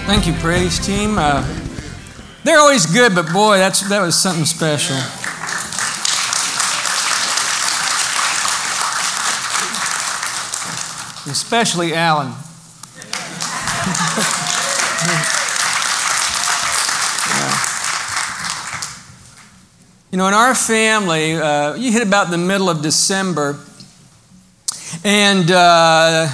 Thank you, praise team. They're always good, but boy, that was something special. Especially Alan. You know, in our family, you hit about the middle of December, and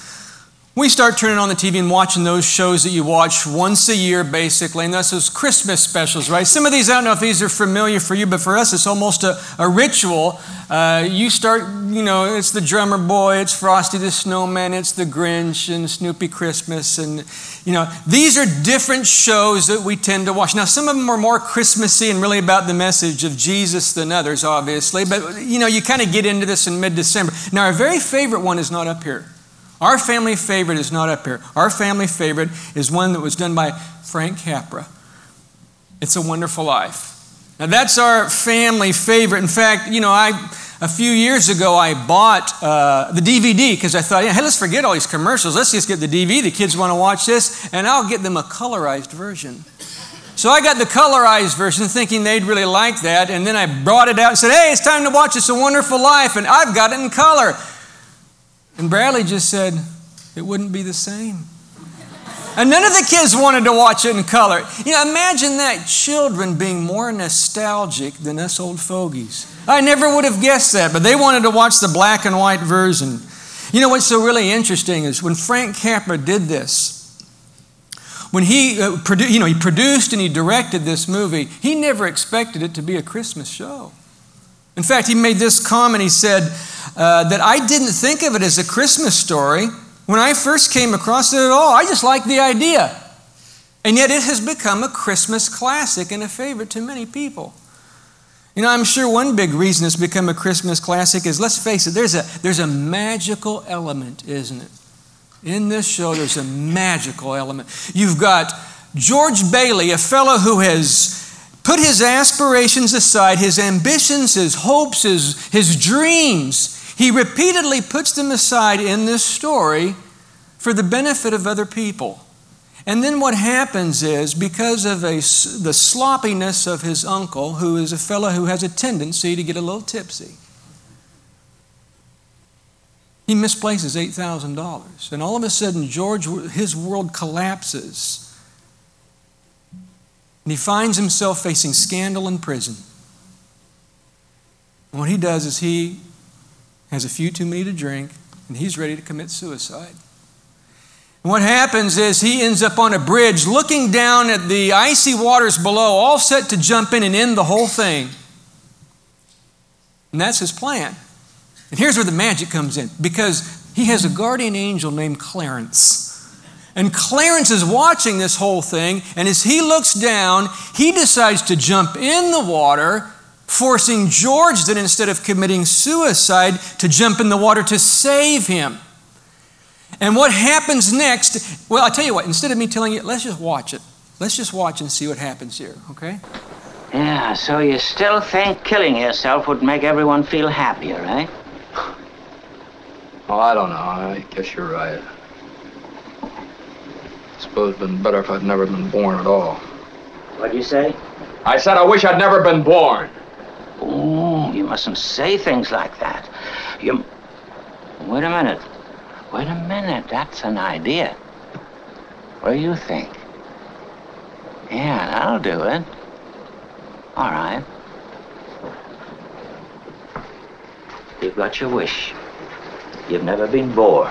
we start turning on the TV and watching those shows that you watch once a year, basically, and that's those Christmas specials, right? Some of these, I don't know if these are familiar for you, but for us, it's almost a ritual. You start, you know, it's the Drummer Boy, it's Frosty the Snowman, it's the Grinch, and Snoopy Christmas, and, you know, these are different shows that we tend to watch. Now, some of them are more Christmassy and really about the message of Jesus than others, obviously, but, you know, you kind of get into this in mid-December. Now, our very favorite one is not up here. Our family favorite is not up here. Our family favorite is one that was done by Frank Capra. It's a Wonderful Life. Now that's our family favorite. In fact, you know, a few years ago I bought the DVD because I thought, hey, let's forget all these commercials. Let's just get the DVD. The kids want to watch this, and I'll get them a colorized version. So I got the colorized version thinking they'd really like that, and then I brought it out and said, hey, it's time to watch It's a Wonderful Life, and I've got it in color. And Bradley just said, it wouldn't be the same. And none of the kids wanted to watch it in color. You know, imagine that, children being more nostalgic than us old fogies. I never would have guessed that, but they wanted to watch the black and white version. You know what's so really interesting is when Frank Capra did this, when he produced and he directed this movie, he never expected it to be a Christmas show. In fact, he made this comment. He said that I didn't think of it as a Christmas story when I first came across it at all. I just liked the idea. And yet it has become a Christmas classic and a favorite to many people. You know, I'm sure one big reason it's become a Christmas classic is, let's face it, there's a magical element, isn't it? In this show, there's a magical element. You've got George Bailey, a fellow who has put his aspirations aside, his ambitions, his hopes, his dreams. He repeatedly puts them aside in this story for the benefit of other people. And then what happens is, because of the sloppiness of his uncle, who is a fellow who has a tendency to get a little tipsy, he misplaces $8,000. And all of a sudden, George, his world collapses. And he finds himself facing scandal in prison. And what he does is he has a few too many to drink, and he's ready to commit suicide. And what happens is he ends up on a bridge looking down at the icy waters below, all set to jump in and end the whole thing. And that's his plan. And here's where the magic comes in, because he has a guardian angel named Clarence. And Clarence is watching this whole thing, and as he looks down, he decides to jump in the water, forcing George, then instead of committing suicide, to jump in the water to save him. And what happens next, well, I'll tell you what, instead of me telling you, let's just watch it. Let's just watch and see what happens here, okay? Yeah, so you still think killing yourself would make everyone feel happier, eh? Oh, I don't know. I guess you're right. I suppose it'd been better if I'd never been born at all. What'd you say? I said I wish I'd never been born. Oh, you mustn't say things like that. Wait a minute. Wait a minute. That's an idea. What do you think? Yeah, that'll do it. All right. You've got your wish. You've never been born.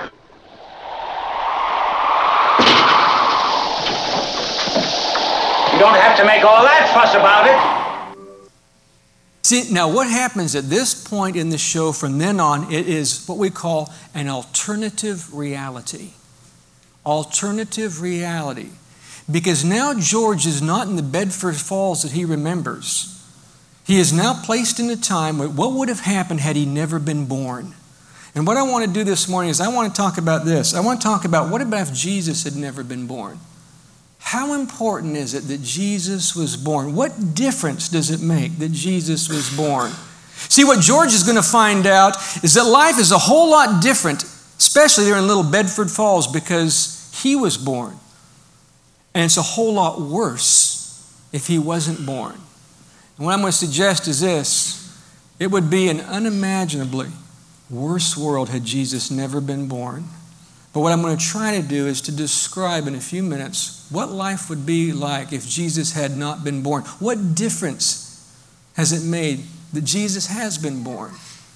You don't have to make all that fuss about it. See, now what happens at this point in the show from then on, it is what we call an alternative reality. Alternative reality. Because now George is not in the Bedford Falls that he remembers. He is now placed in a time where what would have happened had he never been born. And what I want to do this morning is I want to talk about this. I want to talk about what about if Jesus had never been born? How important is it that Jesus was born? What difference does it make that Jesus was born? See, what George is going to find out is that life is a whole lot different, especially there in Little Bedford Falls, because he was born. And it's a whole lot worse if he wasn't born. And what I'm going to suggest is this: it would be an unimaginably worse world had Jesus never been born. But what I'm going to try to do is to describe in a few minutes what life would be like if Jesus had not been born. What difference has it made that Jesus has been born?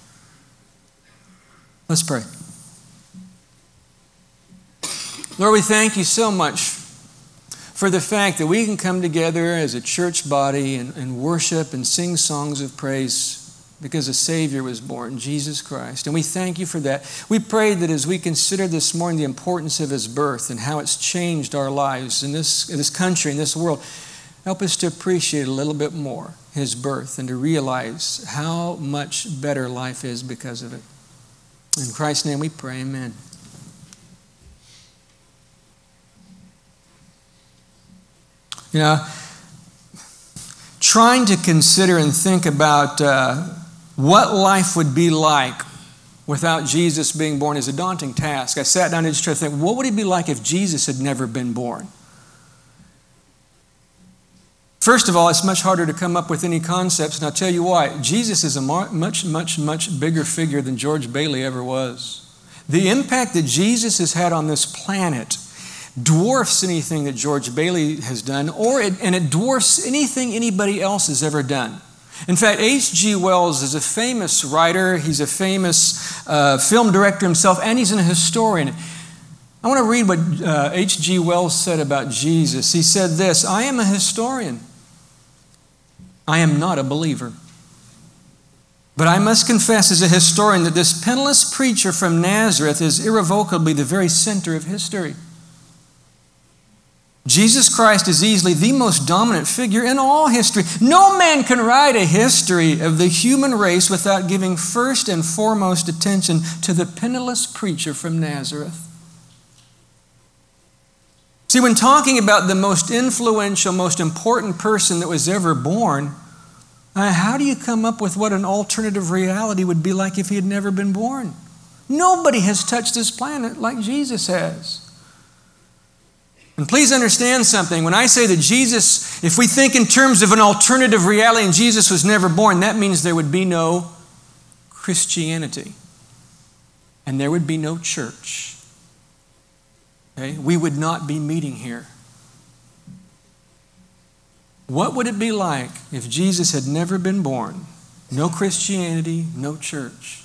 Let's pray. Lord, we thank you so much for the fact that we can come together as a church body and worship and sing songs of praise because a Savior was born, Jesus Christ. And we thank you for that. We pray that as we consider this morning the importance of his birth and how it's changed our lives in this country, in this world, help us to appreciate a little bit more his birth and to realize how much better life is because of it. In Christ's name we pray, amen. You know, trying to consider and think about what life would be like without Jesus being born is a daunting task. I sat down and just tried to think, what would it be like if Jesus had never been born? First of all, it's much harder to come up with any concepts, and I'll tell you why. Jesus is a much bigger figure than George Bailey ever was. The impact that Jesus has had on this planet dwarfs anything that George Bailey has done, and it dwarfs anything anybody else has ever done. In fact, H.G. Wells is a famous writer. He's a famous film director himself, and he's a historian. I want to read what H.G. Wells said about Jesus. He said this: "I am a historian. I am not a believer. But I must confess as a historian that this penniless preacher from Nazareth is irrevocably the very center of history. Jesus Christ is easily the most dominant figure in all history. No man can write a history of the human race without giving first and foremost attention to the penniless preacher from Nazareth." See, when talking about the most influential, most important person that was ever born, how do you come up with what an alternative reality would be like if he had never been born? Nobody has touched this planet like Jesus has. And please understand something. When I say that Jesus, if we think in terms of an alternative reality and Jesus was never born, that means there would be no Christianity. And there would be no church. Okay? We would not be meeting here. What would it be like if Jesus had never been born? No Christianity, no church.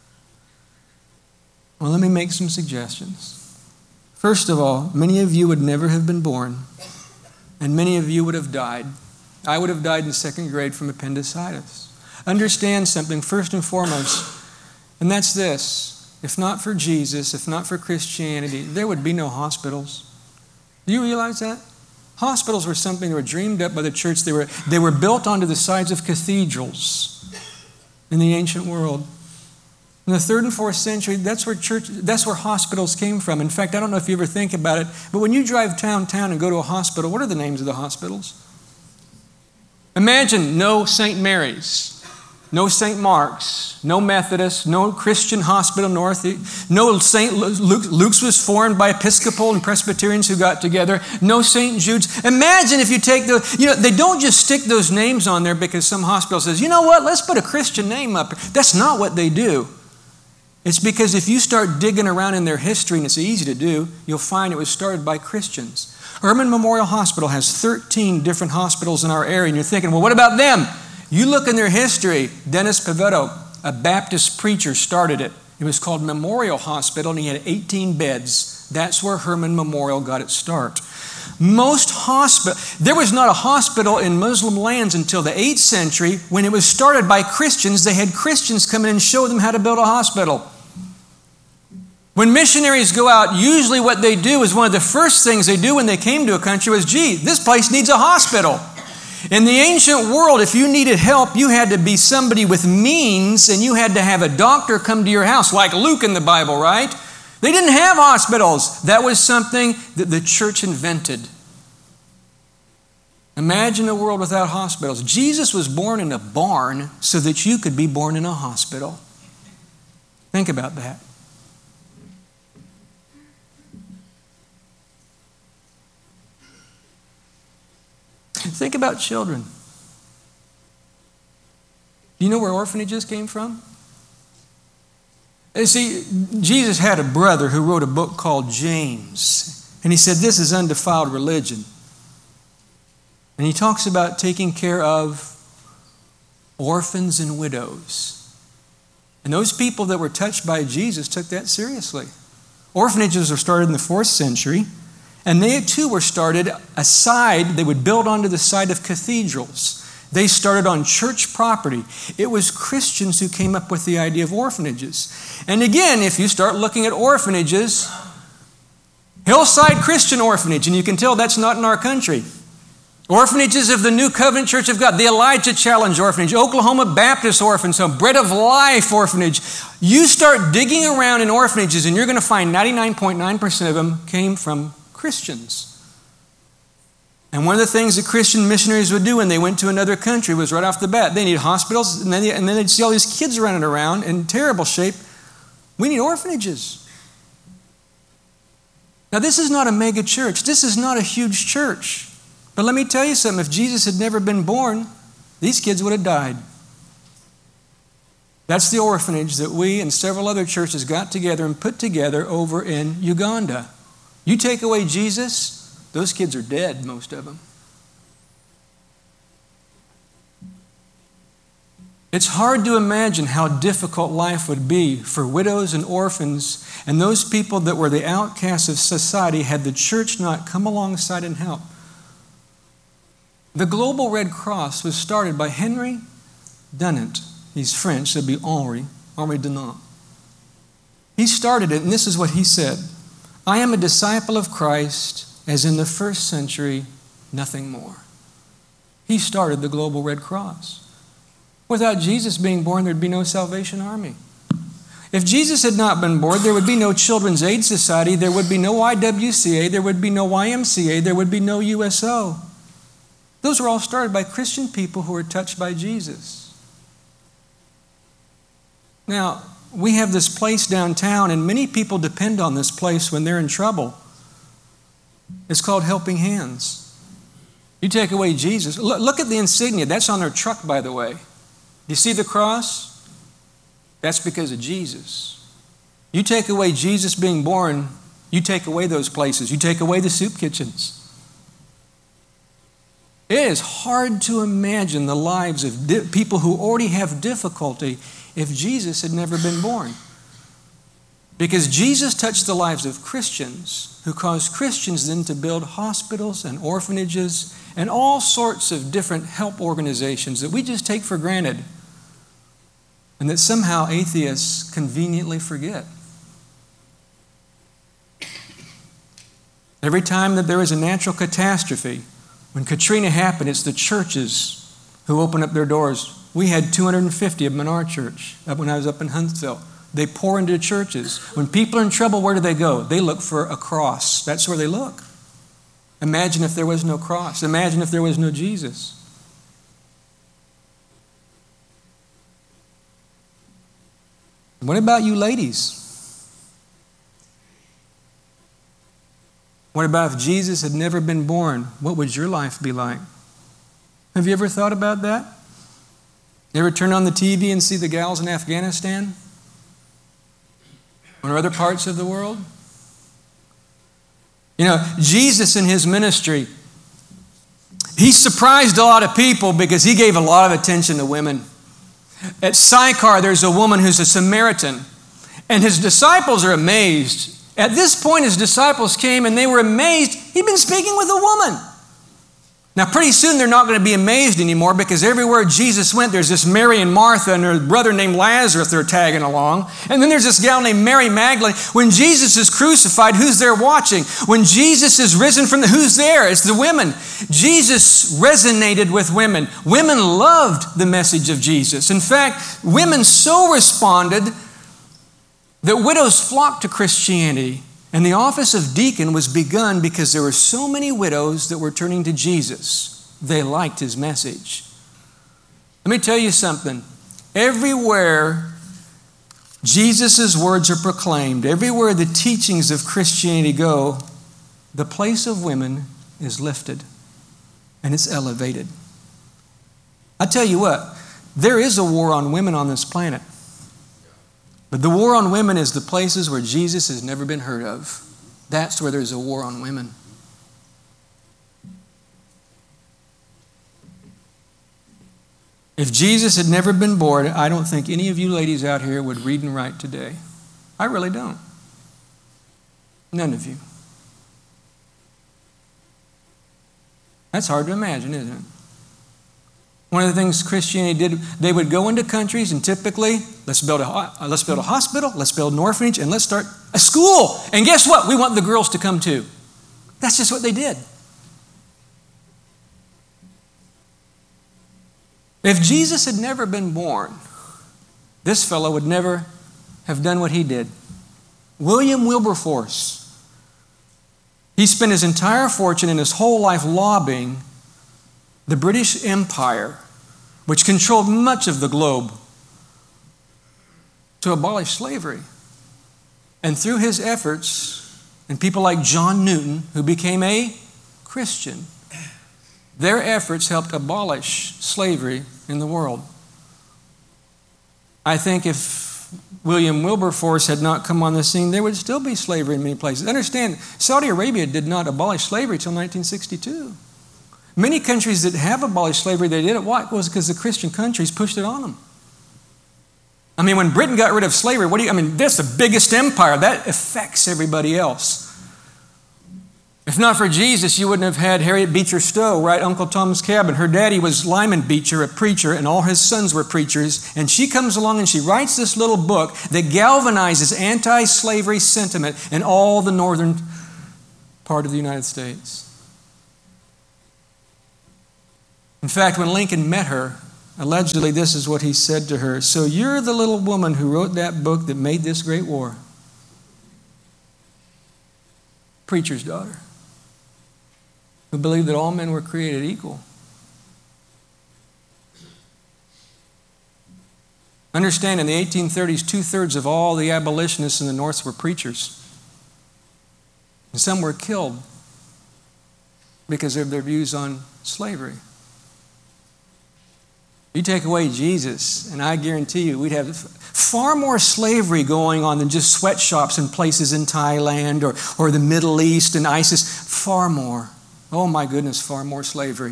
Well, let me make some suggestions. First of all, many of you would never have been born, and many of you would have died. I would have died in second grade from appendicitis. Understand something first and foremost, and that's this. If not for Jesus, if not for Christianity, there would be no hospitals. Do you realize that? Hospitals were something that were dreamed up by the church. They were built onto the sides of cathedrals in the ancient world. In the 3rd and 4th century, that's where hospitals came from. In fact, I don't know if you ever think about it, but when you drive downtown and go to a hospital, what are the names of the hospitals? Imagine no St. Mary's, no St. Mark's, no Methodist, no Christian Hospital North, no St. Luke's was formed by Episcopal and Presbyterians who got together, no St. Jude's. Imagine if you take they don't just stick those names on there because some hospital says, you know what, let's put a Christian name up. That's not what they do. It's because if you start digging around in their history, and it's easy to do, you'll find it was started by Christians. Herman Memorial Hospital has 13 different hospitals in our area, and you're thinking, well, what about them? You look in their history. Dennis Pavetto, a Baptist preacher, started it. It was called Memorial Hospital, and he had 18 beds. That's where Herman Memorial got its start. There was not a hospital in Muslim lands until the 8th century. When it was started by Christians, they had Christians come in and show them how to build a hospital. When missionaries go out, usually what they do is one of the first things they do when they came to a country was, this place needs a hospital. In the ancient world, if you needed help, you had to be somebody with means, and you had to have a doctor come to your house, like Luke in the Bible, right? They didn't have hospitals. That was something that the church invented. Imagine a world without hospitals. Jesus was born in a barn so that you could be born in a hospital. Think about that. Think about children. Do you know where orphanages came from? You see, Jesus had a brother who wrote a book called James. And he said, this is undefiled religion. And he talks about taking care of orphans and widows. And those people that were touched by Jesus took that seriously. Orphanages were started in the 4th century. And they too were started aside, they would build onto the side of cathedrals. They started on church property. It was Christians who came up with the idea of orphanages. And again, if you start looking at orphanages, Hillside Christian Orphanage, and you can tell that's not in our country. Orphanages of the New Covenant Church of God, the Elijah Challenge Orphanage, Oklahoma Baptist Orphans Home, Bread of Life Orphanage. You start digging around in orphanages and you're going to find 99.9% of them came from Christians. And one of the things that Christian missionaries would do when they went to another country was right off the bat, they need hospitals, and then they'd see all these kids running around in terrible shape. We need orphanages. Now, this is not a mega church. This is not a huge church. But let me tell you something. If Jesus had never been born, these kids would have died. That's the orphanage that we and several other churches got together and put together over in Uganda. You take away Jesus, those kids are dead, most of them. It's hard to imagine how difficult life would be for widows and orphans and those people that were the outcasts of society had the church not come alongside and help. The Global Red Cross was started by Henry Dunant. He's French, so it'd be Henri Dunant. He started it, and this is what he said. I am a disciple of Christ, as in the 1st century, nothing more. He started the Global Red Cross. Without Jesus being born, there'd be no Salvation Army. If Jesus had not been born, there would be no Children's Aid Society, there would be no YWCA, there would be no YMCA, there would be no USO. Those were all started by Christian people who were touched by Jesus. Now, we have this place downtown, and many people depend on this place when they're in trouble. It's called Helping Hands. You take away Jesus. Look at the insignia. That's on their truck, by the way. You see the cross? That's because of Jesus. You take away Jesus being born, you take away those places. You take away the soup kitchens. It is hard to imagine the lives of people who already have difficulty if Jesus had never been born. Because Jesus touched the lives of Christians who caused Christians then to build hospitals and orphanages and all sorts of different help organizations that we just take for granted and that somehow atheists conveniently forget. Every time that there is a natural catastrophe, when Katrina happened, it's the churches who open up their doors. We had 250 of them in our church when I was up in Huntsville. They pour into churches. When people are in trouble, where do they go? They look for a cross. That's where they look. Imagine if there was no cross. Imagine if there was no Jesus. What about you ladies? What about if Jesus had never been born? What would your life be like? Have you ever thought about that? You ever turn on the TV and see the gals in Afghanistan? Or other parts of the world? You know, Jesus in his ministry, he surprised a lot of people because he gave a lot of attention to women. At Sychar, there's a woman who's a Samaritan, and his disciples are amazed. At this point, his disciples came and they were amazed. He'd been speaking with a woman. Now, pretty soon they're not going to be amazed anymore because everywhere Jesus went, there's this Mary and Martha and her brother named Lazarus they're tagging along. And then there's this gal named Mary Magdalene. When Jesus is crucified, who's there watching? When Jesus is risen from who's there? It's the women. Jesus resonated with women. Women loved the message of Jesus. In fact, women so responded that widows flocked to Christianity. And the office of deacon was begun because there were so many widows that were turning to Jesus. They liked his message. Let me tell you something. Everywhere Jesus' words are proclaimed, everywhere the teachings of Christianity go, the place of women is lifted. and it's elevated. I tell you what, there is a war on women on this planet. But the war on women is the places where Jesus has never been heard of. That's where there's a war on women. If Jesus had never been born, I don't think any of you ladies out here would read and write today. I really don't. None of you. That's hard to imagine, isn't it? One of the things Christianity did, they would go into countries and typically, let's build a hospital, let's build an orphanage, and let's start a school. And guess what? We want the girls to come too. That's just what they did. If Jesus had never been born, this fellow would never have done what he did. William Wilberforce, he spent his entire fortune and his whole life lobbying the British Empire, which controlled much of the globe, to abolish slavery. And through his efforts, and people like John Newton, who became a Christian, their efforts helped abolish slavery in the world. I think if William Wilberforce had not come on the scene, there would still be slavery in many places. Understand, Saudi Arabia did not abolish slavery until 1962. Many countries that have abolished slavery, they did it. Why? It was because the Christian countries pushed it on them. I mean, when Britain got rid of slavery, that's the biggest empire. That affects everybody else. If not for Jesus, you wouldn't have had Harriet Beecher Stowe write Uncle Tom's Cabin. Her daddy was Lyman Beecher, a preacher, and all his sons were preachers. And she comes along and she writes this little book that galvanizes anti-slavery sentiment in all the northern part of the United States. In fact, when Lincoln met her, allegedly this is what he said to her: "So you're the little woman who wrote that book that made this great war." Preacher's daughter, who believed that all men were created equal. Understand, in the 1830s, 2/3 of all the abolitionists in the North were preachers. And some were killed because of their views on slavery. You take away Jesus, and I guarantee you we'd have far more slavery going on than just sweatshops in places in Thailand or the Middle East and ISIS. Far more. Oh my goodness, far more slavery.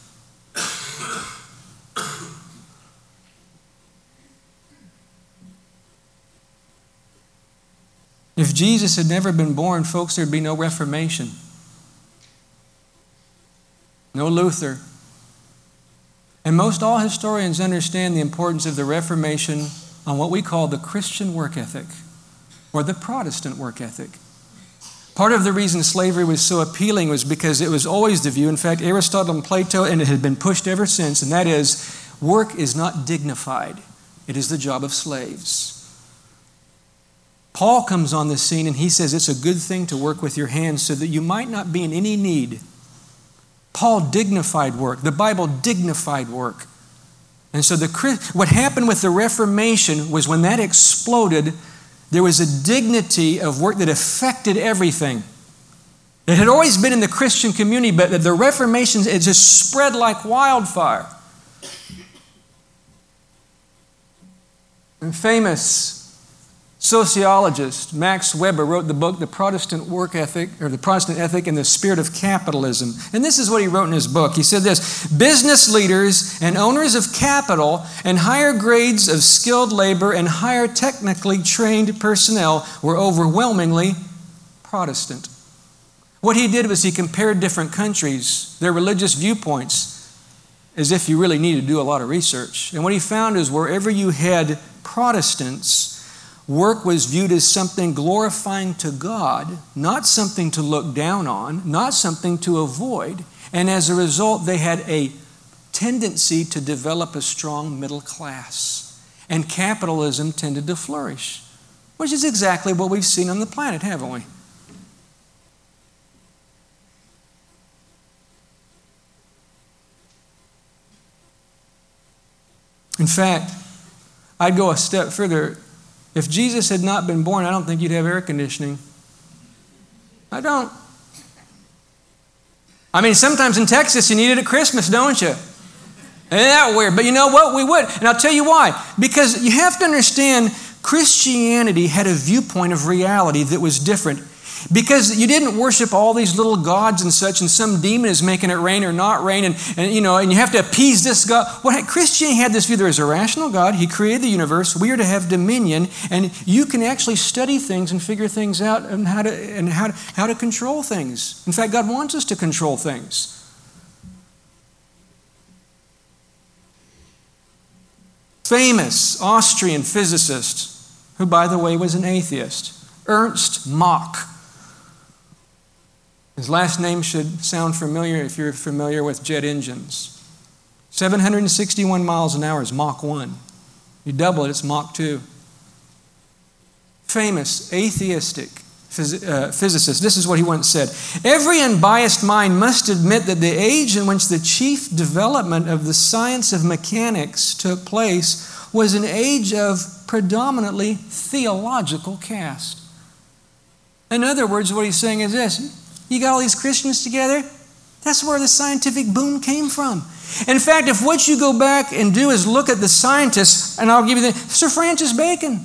If Jesus had never been born, folks, there'd be no Reformation. No Luther. And most all historians understand the importance of the Reformation on what we call the Christian work ethic or the Protestant work ethic. Part of the reason slavery was so appealing was because it was always the view, in fact, Aristotle and Plato, and it had been pushed ever since, and that is, work is not dignified. It is the job of slaves. Paul comes on the scene and he says it's a good thing to work with your hands so that you might not be in any need. Paul dignified work. The Bible dignified work. And so what happened with the Reformation was when that exploded, there was a dignity of work that affected everything. It had always been in the Christian community, but the Reformation, it just spread like wildfire. A famous sociologist, Max Weber, wrote the book, The Protestant Work Ethic, or The Protestant Ethic and the Spirit of Capitalism. And this is what he wrote in his book. He said this: business leaders and owners of capital and higher grades of skilled labor and higher technically trained personnel were overwhelmingly Protestant. What he did was he compared different countries, their religious viewpoints, as if you really needed to do a lot of research. And what he found is wherever you had Protestants, work was viewed as something glorifying to God, not something to look down on, not something to avoid. And as a result, they had a tendency to develop a strong middle class. And capitalism tended to flourish, which is exactly what we've seen on the planet, haven't we? In fact, I'd go a step further. If Jesus had not been born, I don't think you'd have air conditioning. I don't. I mean, sometimes in Texas you need it at Christmas, don't you? Isn't that weird? But you know what? We would. And I'll tell you why. Because you have to understand, Christianity had a viewpoint of reality that was different. Because you didn't worship all these little gods and such, and some demon is making it rain or not rain, and you have to appease this God. Christianity had this view: there is a rational God. He created the universe. We are to have dominion, and you can actually study things and figure things out and how to control things. In fact, God wants us to control things. Famous Austrian physicist, who, by the way, was an atheist, Ernst Mach. His last name should sound familiar if you're familiar with jet engines. 761 miles an hour is Mach 1. You double it, it's Mach 2. Famous atheistic physicist, this is what he once said: "Every unbiased mind must admit that the age in which the chief development of the science of mechanics took place was an age of predominantly theological cast." In other words, what he's saying is this: you got all these Christians together, that's where the scientific boom came from. In fact, if what you go back and do is look at the scientists, and I'll give you Sir Francis Bacon,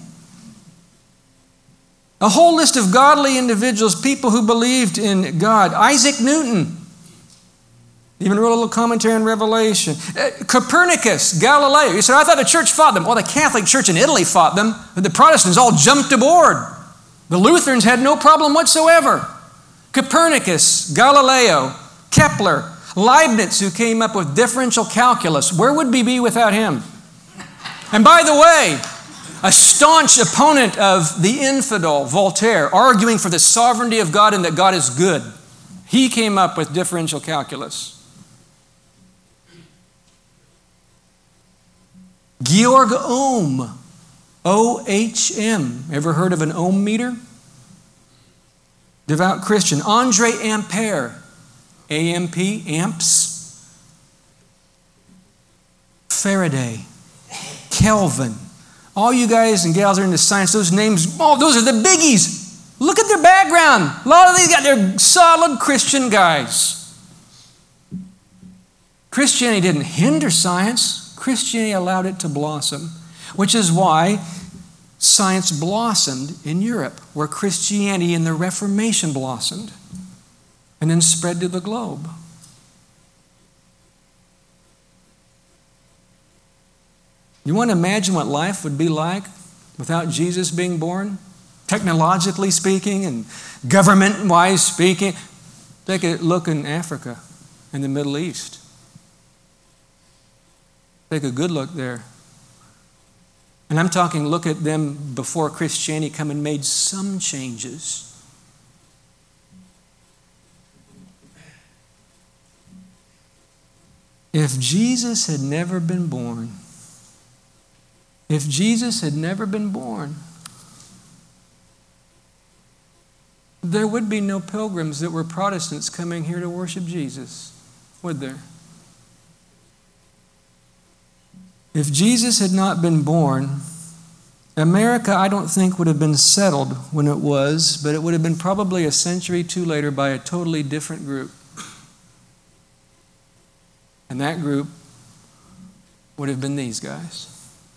a whole list of godly individuals, people who believed in God. Isaac Newton, even wrote a little commentary on Revelation. Copernicus, Galileo. You said, I thought the church fought them. Well, the Catholic Church in Italy fought them, but the Protestants all jumped aboard. The Lutherans had no problem whatsoever. Copernicus, Galileo, Kepler, Leibniz, who came up with differential calculus. Where would we be without him? And by the way, a staunch opponent of the infidel, Voltaire, arguing for the sovereignty of God and that God is good. He came up with differential calculus. Georg Ohm, O-H-M. Ever heard of an ohm meter? Devout Christian. Andre Ampere, A-M-P, amps. Faraday, Kelvin. All you guys and gals are into science, those names, those are the biggies. Look at their background. A lot of these guys, they're solid Christian guys. Christianity didn't hinder science. Christianity allowed it to blossom, which is why science blossomed in Europe, where Christianity and the Reformation blossomed and then spread to the globe. You want to imagine what life would be like without Jesus being born? Technologically speaking and government-wise speaking. Take a look in Africa and the Middle East. Take a good look there. And I'm talking, look at them before Christianity come and made some changes. If Jesus had never been born, there would be no pilgrims that were Protestants coming here to worship Jesus, would there? If Jesus had not been born, America, I don't think, would have been settled when it was, but it would have been probably a century or two later by a totally different group. And that group would have been these guys.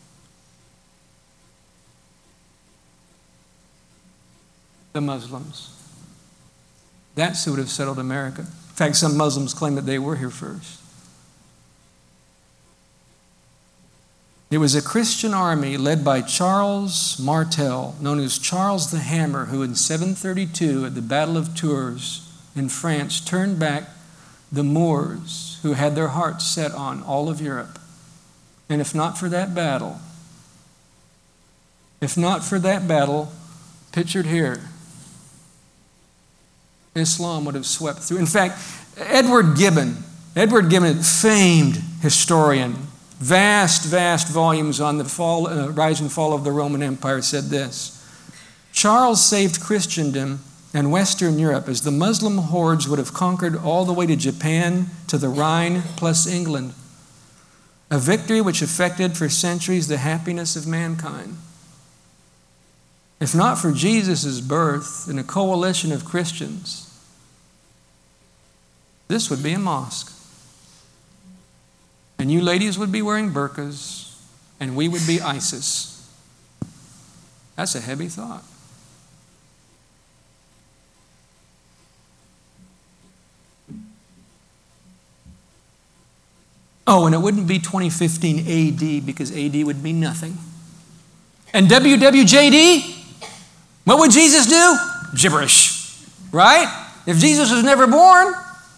The Muslims. That's who would have settled America. In fact, some Muslims claim that they were here first. It was a Christian army led by Charles Martel, known as Charles the Hammer, who in 732 at the Battle of Tours in France turned back the Moors who had their hearts set on all of Europe. And if not for that battle, pictured here, Islam would have swept through. In fact, Edward Gibbon, famed historian, vast volumes on the rise and fall of the Roman Empire, said this: Charles saved Christendom and Western Europe as the Muslim hordes would have conquered all the way to Japan, to the Rhine, plus England. A victory which affected for centuries the happiness of mankind. If not for Jesus' birth and a coalition of Christians, this would be a mosque. And you ladies would be wearing burqas, and we would be ISIS. That's a heavy thought. Oh, and it wouldn't be 2015 AD because AD would mean nothing. And WWJD? What would Jesus do? Gibberish, right? If Jesus was never born.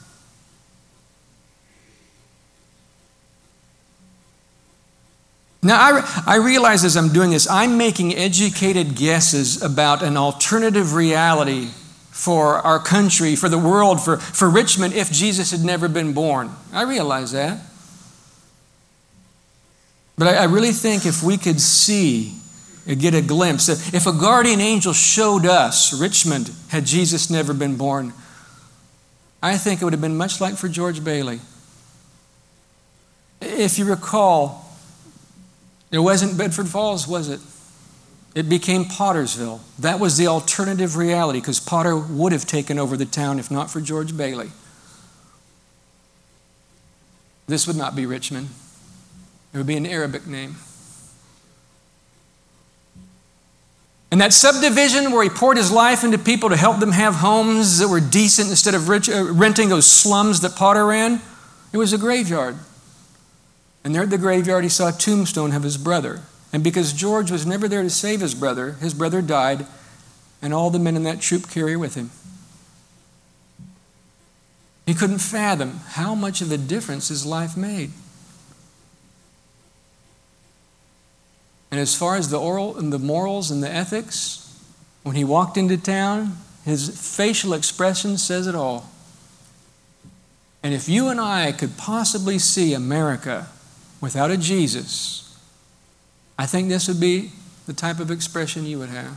Now, I realize as I'm doing this, I'm making educated guesses about an alternative reality for our country, for the world, for Richmond, if Jesus had never been born. I realize that. But I really think if we could see, get a glimpse, if a guardian angel showed us Richmond had Jesus never been born, I think it would have been much like for George Bailey. If you recall, it wasn't Bedford Falls, was it? It became Pottersville. That was the alternative reality because Potter would have taken over the town if not for George Bailey. This would not be Richmond. It would be an Arabic name. And that subdivision where he poured his life into people to help them have homes that were decent instead of renting those slums that Potter ran, it was a graveyard. And there at the graveyard he saw a tombstone of his brother. And because George was never there to save his brother died, and all the men in that troop carrier with him. He couldn't fathom how much of a difference his life made. And as far as the oral and the morals and the ethics, when he walked into town, his facial expression says it all. And if you and I could possibly see America without a Jesus, I think this would be the type of expression you would have.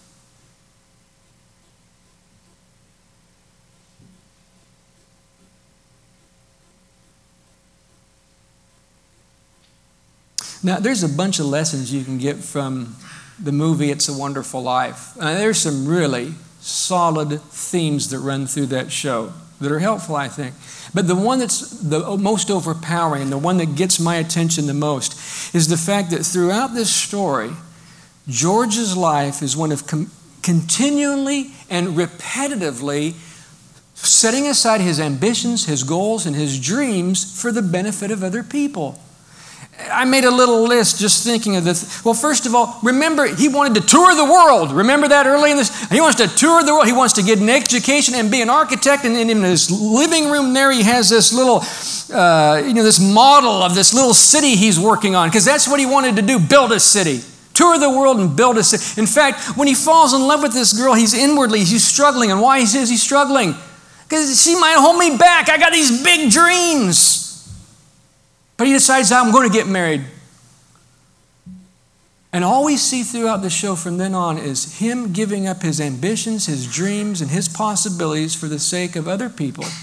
Now, there's a bunch of lessons you can get from the movie It's a Wonderful Life. There's some really solid themes that run through that show that are helpful, I think. But the one that's the most overpowering and the one that gets my attention the most is the fact that throughout this story, George's life is one of continually and repetitively setting aside his ambitions, his goals, and his dreams for the benefit of other people. I made a little list just thinking of this. Well, first of all, remember, he wanted to tour the world. Remember that early in this? He wants to tour the world. He wants to get an education and be an architect. And in his living room there, he has this little, this model of this little city he's working on. Because that's what he wanted to do, build a city. Tour the world and build a city. In fact, when he falls in love with this girl, he's struggling. And why is he struggling? Because she might hold me back. I got these big dreams. But he decides, I'm going to get married. And all we see throughout the show from then on is him giving up his ambitions, his dreams, and his possibilities for the sake of other people. It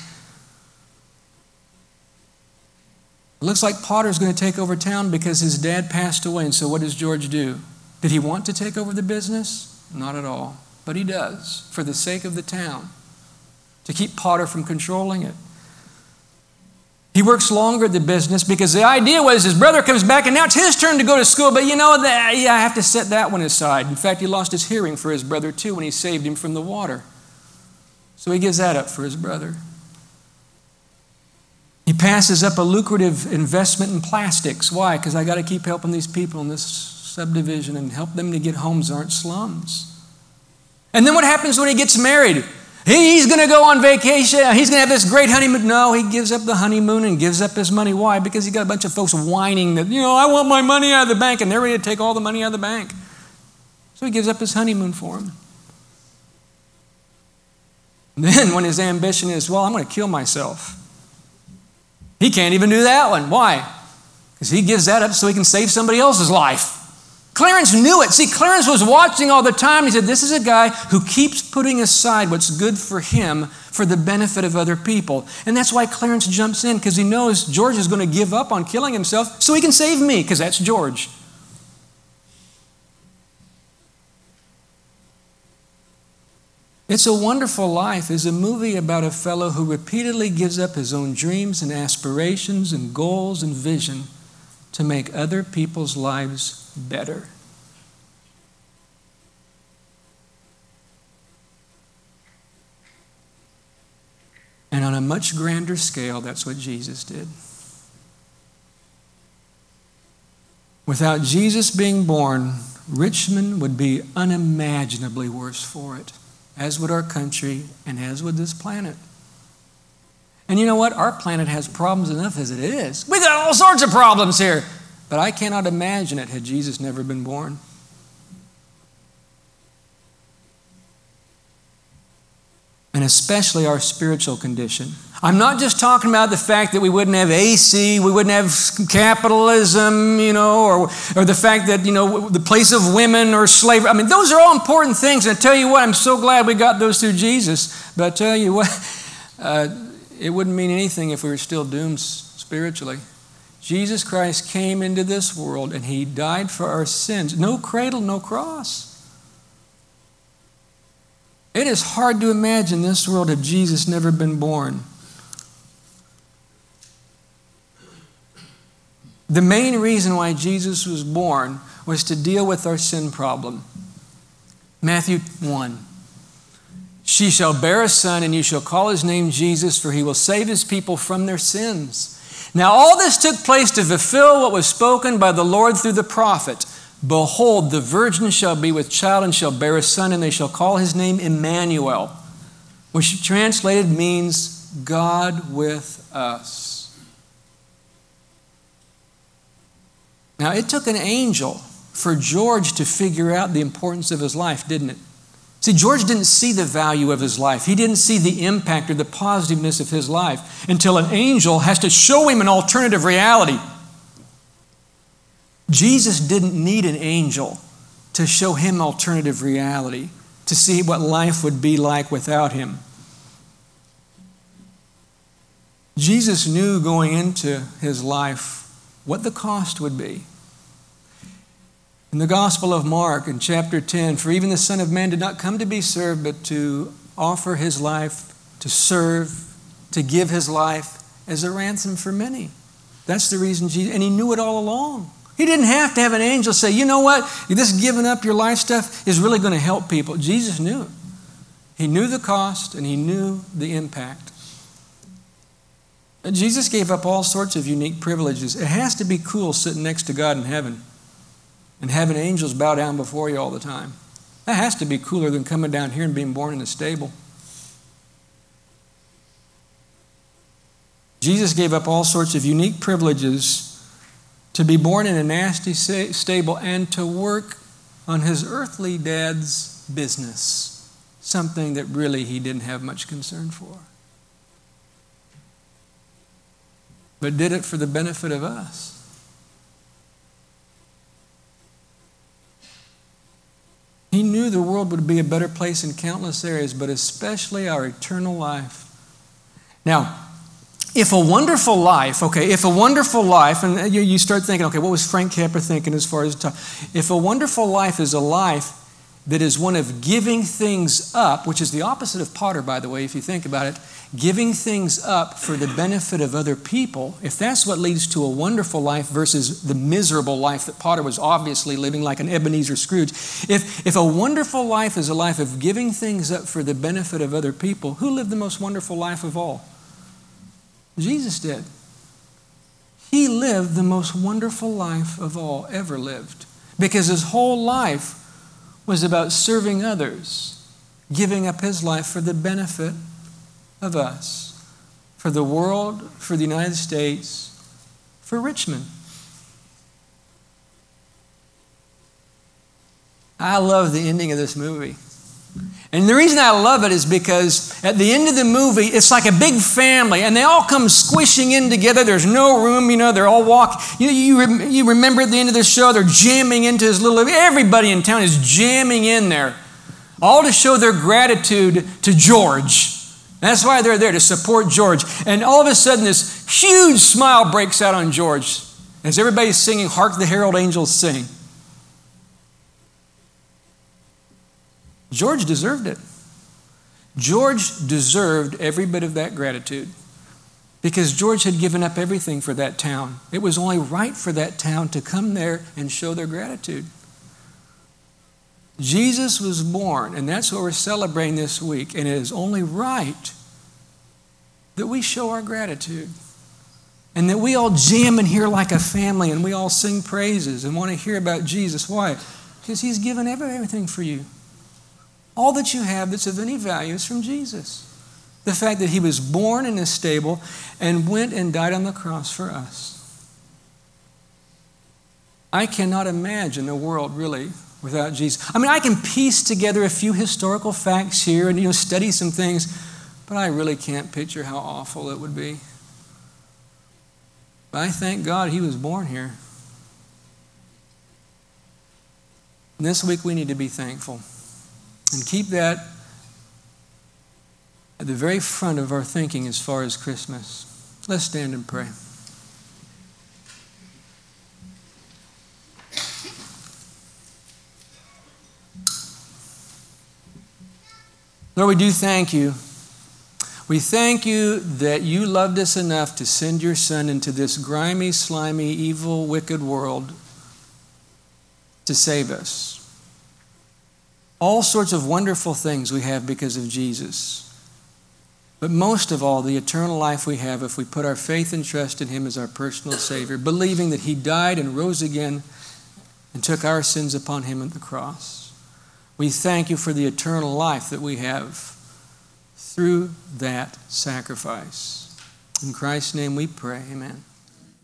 looks like Potter's going to take over town because his dad passed away. And so what does George do? Did he want to take over the business? Not at all. But he does, for the sake of the town, to keep Potter from controlling it. He works longer at the business because the idea was his brother comes back and now it's his turn to go to school. But I have to set that one aside. In fact, he lost his hearing for his brother too when he saved him from the water. So he gives that up for his brother. He passes up a lucrative investment in plastics. Why? Because I got to keep helping these people in this subdivision and help them to get homes that aren't slums. And then what happens when he gets married? He's going to go on vacation. He's going to have this great honeymoon. No, he gives up the honeymoon and gives up his money. Why? Because he got a bunch of folks whining that, I want my money out of the bank, and they're ready to take all the money out of the bank. So he gives up his honeymoon for him. And then when his ambition is, I'm going to kill myself. He can't even do that one. Why? Because he gives that up so he can save somebody else's life. Clarence knew it. See, Clarence was watching all the time. He said, this is a guy who keeps putting aside what's good for him for the benefit of other people. And that's why Clarence jumps in, because he knows George is going to give up on killing himself so he can save me, because that's George. It's a Wonderful Life is a movie about a fellow who repeatedly gives up his own dreams and aspirations and goals and vision to make other people's lives better. And on a much grander scale, that's what Jesus did. Without Jesus being born, Richmond would be unimaginably worse for it, as would our country and as would this planet. And you know what? Our planet has problems enough as it is. We got all sorts of problems here. But I cannot imagine it had Jesus never been born. And especially our spiritual condition. I'm not just talking about the fact that we wouldn't have AC, we wouldn't have capitalism, or the fact that, the place of women or slavery. I mean, those are all important things. And I tell you what, I'm so glad we got those through Jesus. But I tell you what, it wouldn't mean anything if we were still doomed spiritually. Jesus Christ came into this world and He died for our sins. No cradle, no cross. It is hard to imagine this world had Jesus never been born. The main reason why Jesus was born was to deal with our sin problem. Matthew 1. She shall bear a son, and you shall call his name Jesus, for he will save his people from their sins. Now all this took place to fulfill what was spoken by the Lord through the prophet. Behold, the virgin shall be with child and shall bear a son, and they shall call his name Emmanuel, which translated means God with us. Now it took an angel for George to figure out the importance of his life, didn't it? See, George didn't see the value of his life. He didn't see the impact or the positiveness of his life until an angel has to show him an alternative reality. Jesus didn't need an angel to show him alternative reality, to see what life would be like without him. Jesus knew going into his life what the cost would be. In the Gospel of Mark, in chapter 10, for even the Son of Man did not come to be served, but to offer his life, to serve, to give his life as a ransom for many. That's the reason Jesus, and he knew it all along. He didn't have to have an angel say, you know what, this giving up your life stuff is really going to help people. Jesus knew it. He knew the cost and he knew the impact. And Jesus gave up all sorts of unique privileges. It has to be cool sitting next to God in heaven and having angels bow down before you all the time. That has to be cooler than coming down here and being born in a stable. Jesus gave up all sorts of unique privileges to be born in a nasty stable and to work on his earthly dad's business, something that really he didn't have much concern for. But did it for the benefit of us. He knew the world would be a better place in countless areas, but especially our eternal life. Now, if a wonderful life, and you start thinking, okay, what was Frank Capra thinking as far as time? If a wonderful life is a life that is one of giving things up, which is the opposite of Potter, by the way, if you think about it, giving things up for the benefit of other people, if that's what leads to a wonderful life versus the miserable life that Potter was obviously living like an Ebenezer Scrooge, if a wonderful life is a life of giving things up for the benefit of other people, who lived the most wonderful life of all? Jesus did. He lived the most wonderful life of all ever lived because his whole life was about serving others, giving up his life for the benefit of us, for the world, for the United States, for Richmond. I love the ending of this movie. And the reason I love it is because at the end of the movie, it's like a big family, and they all come squishing in together. There's no room, they're all you remember at the end of the show, they're jamming into his little, everybody in town is jamming in there, all to show their gratitude to George. That's why they're there, to support George. And all of a sudden, this huge smile breaks out on George as everybody's singing, "Hark the Herald Angels Sing." George deserved it. George deserved every bit of that gratitude because George had given up everything for that town. It was only right for that town to come there and show their gratitude. Jesus was born, and that's what we're celebrating this week, and it is only right that we show our gratitude and that we all jam in here like a family and we all sing praises and want to hear about Jesus. Why? Because he's given everything for you. All that you have that's of any value is from Jesus. The fact that he was born in a stable and went and died on the cross for us. I cannot imagine a world really without Jesus. I mean, I can piece together a few historical facts here and study some things, but I really can't picture how awful it would be. But I thank God he was born here. And this week we need to be thankful and keep that at the very front of our thinking as far as Christmas. Let's stand and pray. Lord, we do thank you. We thank you that you loved us enough to send your Son into this grimy, slimy, evil, wicked world to save us. All sorts of wonderful things we have because of Jesus. But most of all, the eternal life we have if we put our faith and trust in him as our personal Savior, believing that he died and rose again and took our sins upon him at the cross. We thank you for the eternal life that we have through that sacrifice. In Christ's name we pray, amen.